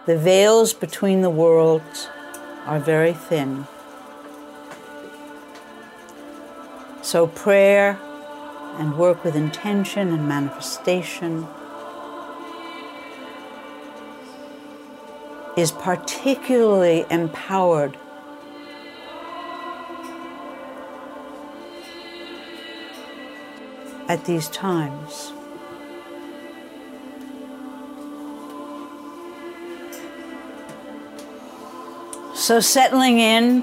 The veils between the worlds are very thin. So prayer and work with intention and manifestation is particularly empowered at these times. So settling in,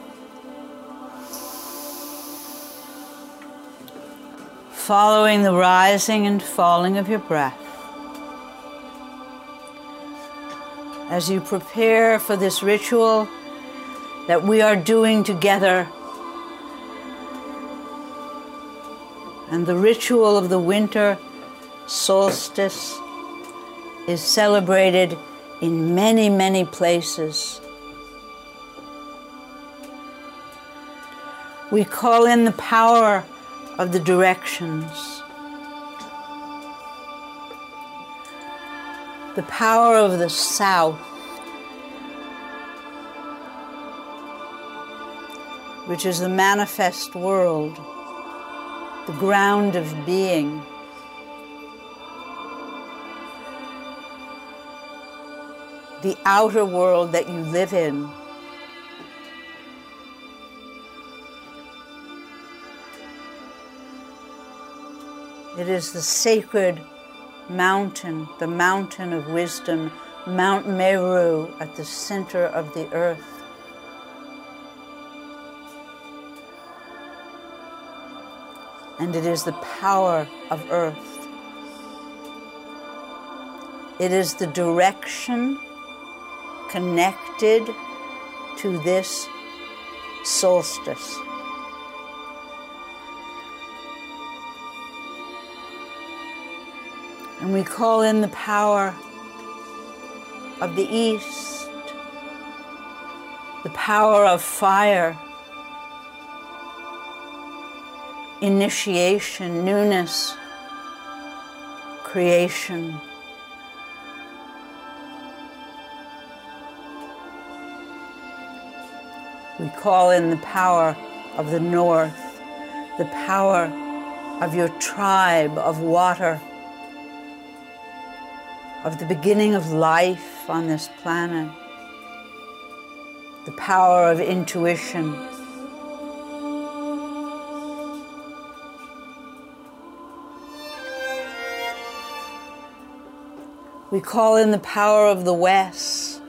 following the rising and falling of your breath, as you prepare for this ritual that we are doing together, and the ritual of the winter solstice is celebrated in many, many places. We call in the power of the directions, the power of the south, which is the manifest world, the ground of being. The outer world that you live in. It is the sacred mountain, the mountain of wisdom, Mount Meru at the center of the earth. And it is the power of earth. It is the direction connected to this solstice. And we call in the power of the east, the power of fire, initiation, newness, creation. We call in the power of the north, the power of your tribe of water, of the beginning of life on this planet, the power of intuition. We call in the power of the West,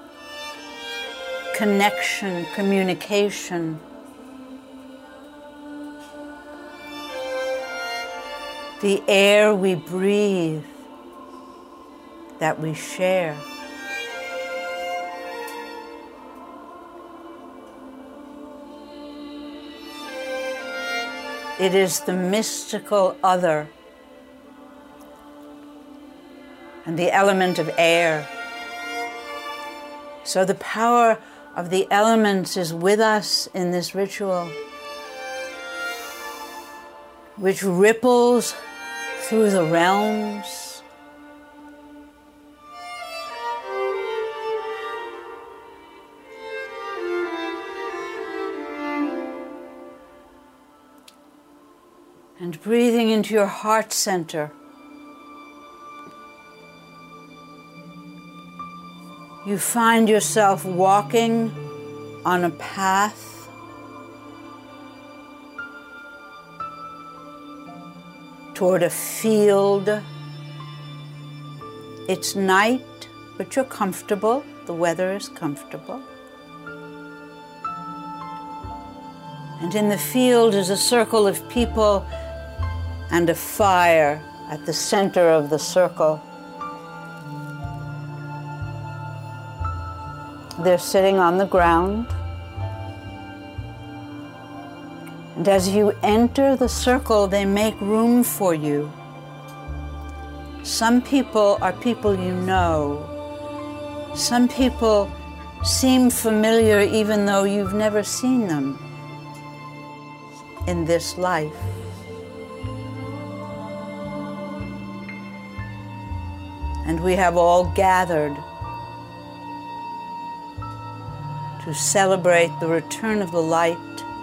connection, communication. The air we breathe, that we share. It is the mystical other and the element of air. So the power of the elements is with us in this ritual, which ripples through the realms. And breathing into your heart center, you find yourself walking on a path toward a field. It's night, but you're comfortable. The weather is comfortable. And in the field is a circle of people and a fire at the center of the circle. They're sitting on the ground. And as you enter the circle, they make room for you. Some people are people you know. Some people seem familiar even though you've never seen them in this life. And we have all gathered to celebrate the return of the light.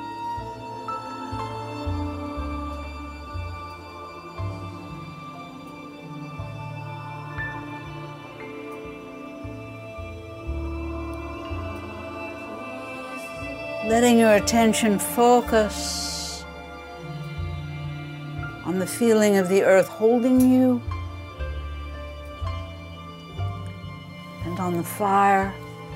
Letting your attention focus on the feeling of the earth holding you and on the fire.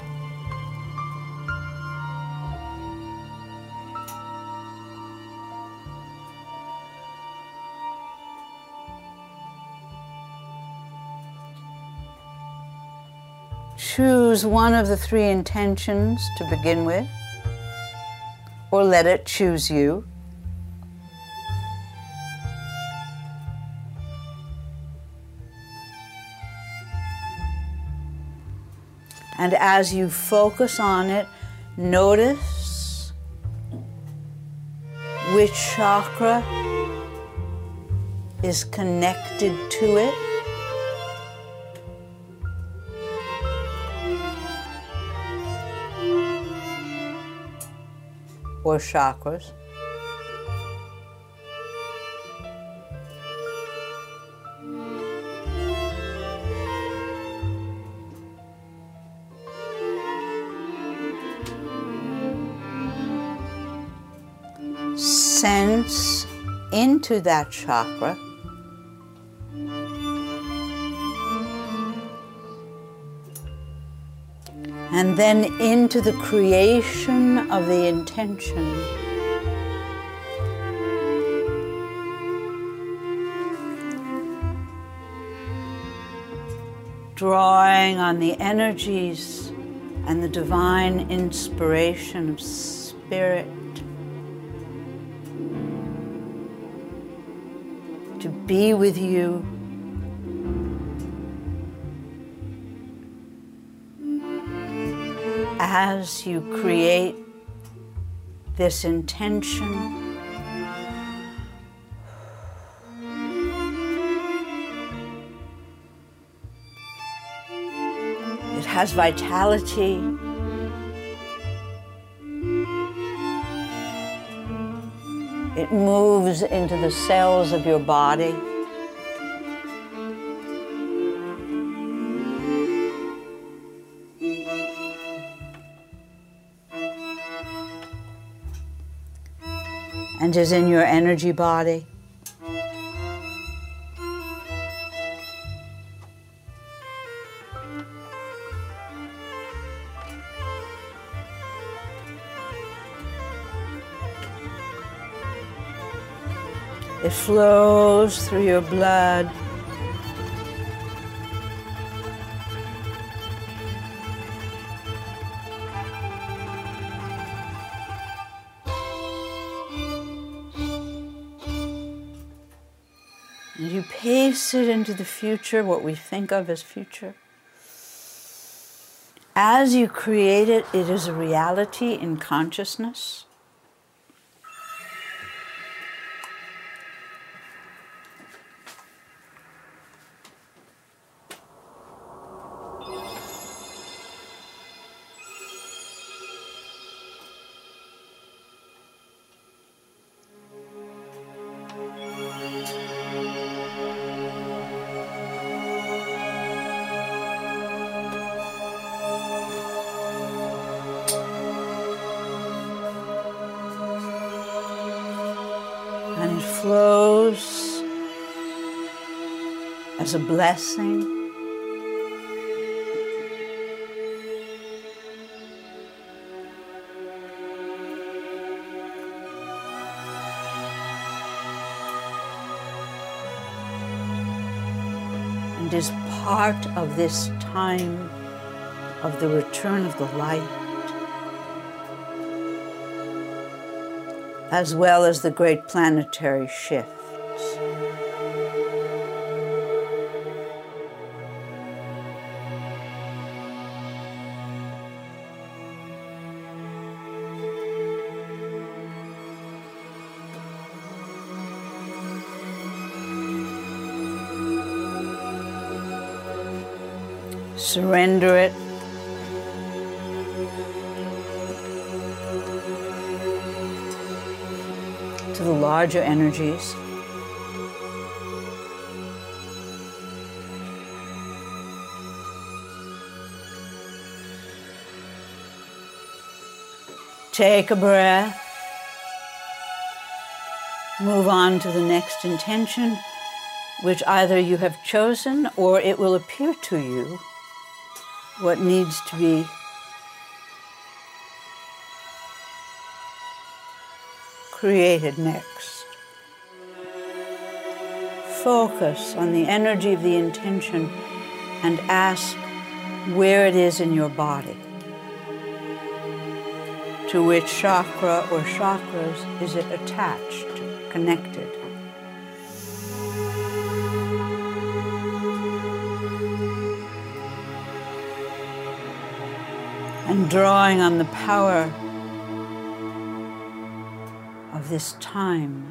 Choose one of the three intentions to begin with, or let it choose you. And as you focus on it, notice which chakra is connected to it. Or chakras. Sense into that chakra. And then into the creation of the intention. Drawing on the energies and the divine inspiration of spirit to be with you. As you create this intention, it has vitality. It moves into the cells of your body. And is in your energy body. It flows through your blood. And you pace it into the future, what we think of as future. As you create it, it is a reality in consciousness. And it flows as a blessing. And is part of this time of the return of the light, as well as the great planetary shifts. Surrender it. to the larger energies. Take a breath. Move on to the next intention, which either you have chosen or it will appear to you what needs to be created next. Focus on the energy of the intention and ask where it is in your body. To which chakra or chakras is it attached, connected? And drawing on the power of this time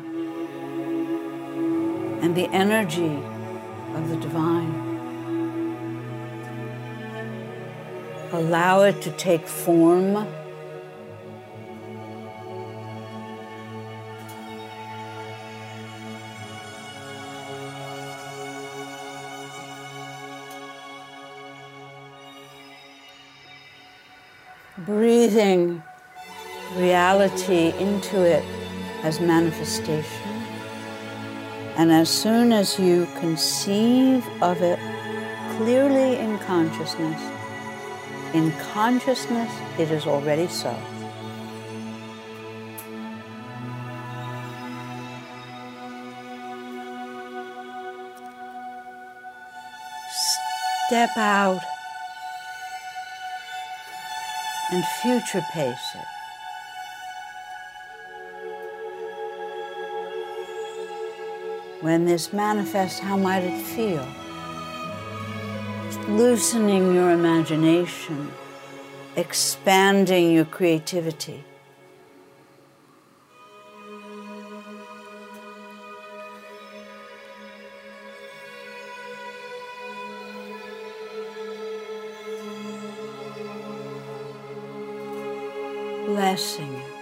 and the energy of the divine. Allow it to take form. Breathing reality into it as manifestation. And as soon as you conceive of it clearly in consciousness it is already so. Step out and future pace it. When this manifests, how might it feel? Loosening your imagination, expanding your creativity. Blessing it.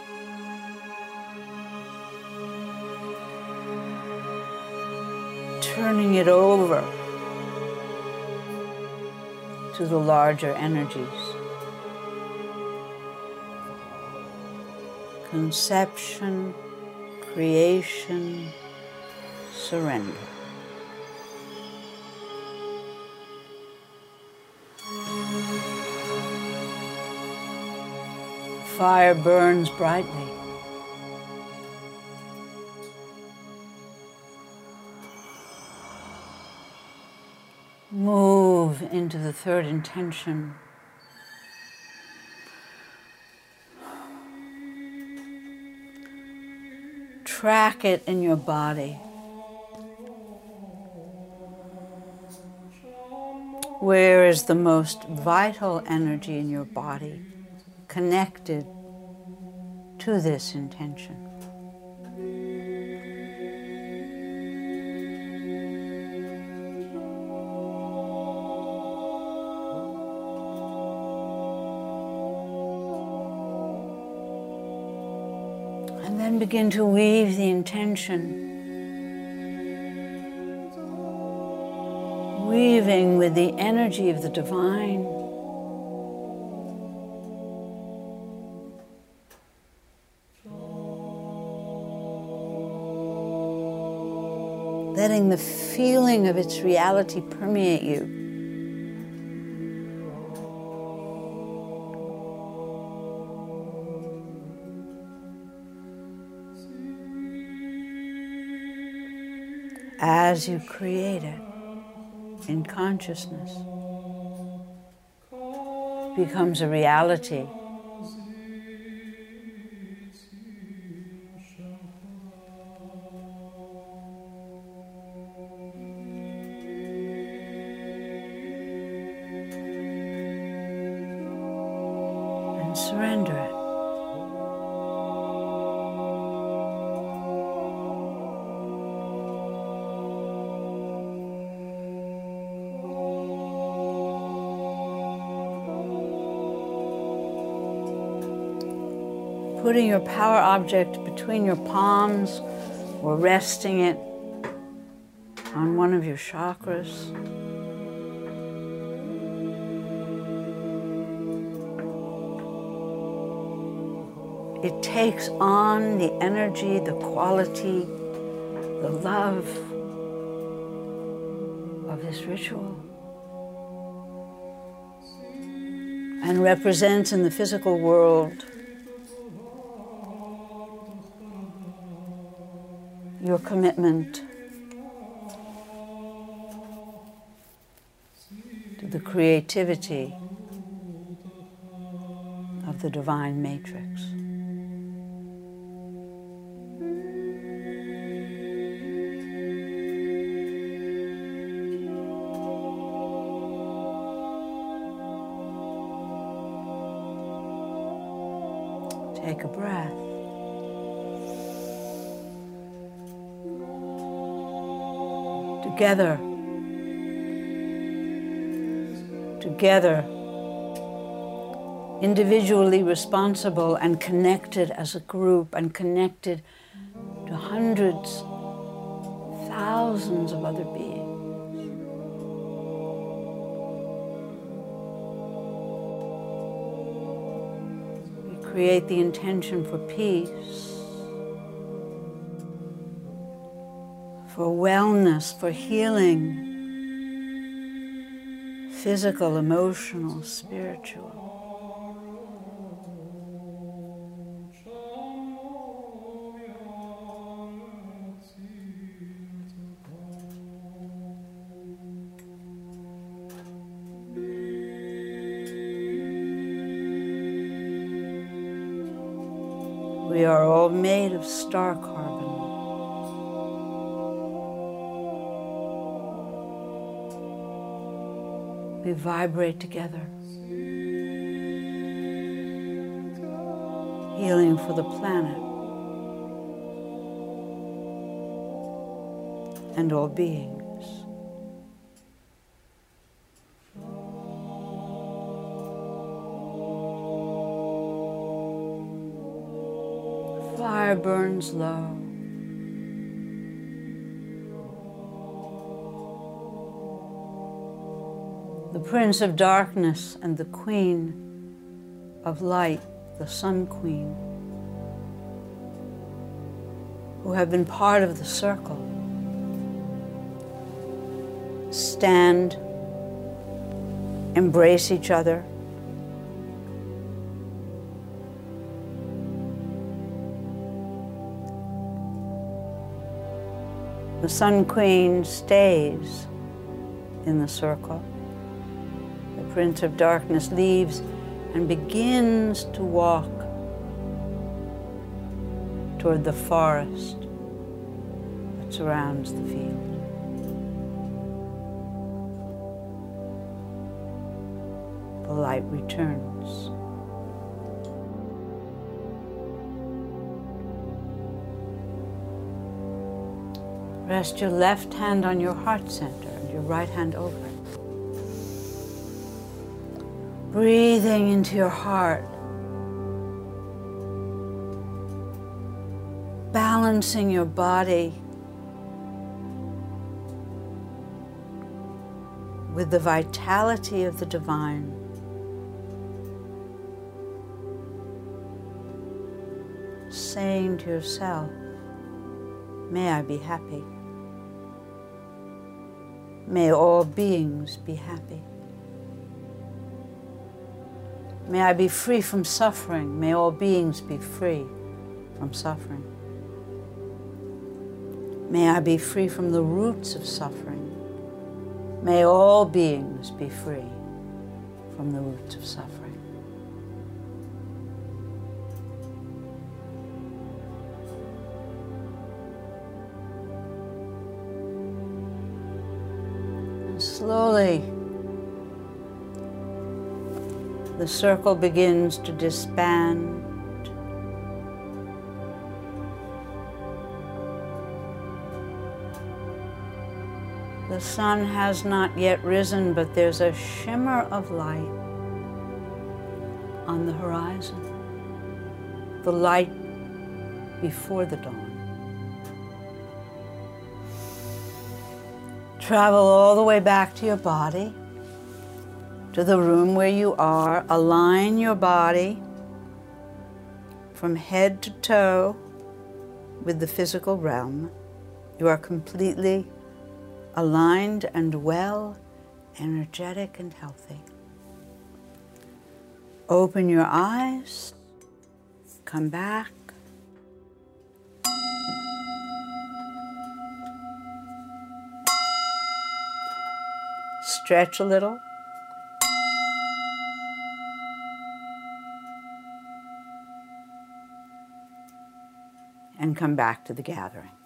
Turning it over to the larger energies. Conception, creation, surrender. Fire burns brightly. Move into the third intention. Track it in your body. Where is the most vital energy in your body connected to this intention? And then begin to weave the intention, weaving with the energy of the divine. Letting the feeling of its reality permeate you. As you create it in consciousness, it becomes a reality. And surrender it. putting your power object between your palms or resting it on one of your chakras. It takes on the energy, the quality, the love of this ritual, and represents in the physical world your commitment to the creativity of the divine matrix. Take a breath. Together, individually responsible and connected as a group, and connected to hundreds, thousands of other beings. Create the intention for peace, for wellness, for healing, physical, emotional, spiritual. We are all made of star carbon. We vibrate together, healing for the planet and all beings. Fire burns low. The Prince of Darkness and the Queen of Light, the Sun Queen, who have been part of the circle, stand, embrace each other, the Sun Queen stays in the circle. The Prince of Darkness leaves and begins to walk toward the forest that surrounds the field. The light returns. Rest your left hand on your heart center and your right hand over it. Breathing into your heart. Balancing your body with the vitality of the divine. Saying to yourself, may I be happy. May all beings be happy. May I be free from suffering. May all beings be free from suffering. May I be free from the roots of suffering. May all beings be free from the roots of suffering. And slowly, the circle begins to disband. The sun has not yet risen, but there's a shimmer of light on the horizon. the light before the dawn. Travel all the way back to your body, to the room where you are. Align your body from head to toe with the physical realm. You are completely aligned and well, energetic and healthy. Open your eyes, come back. Stretch a little. And come back to the gathering.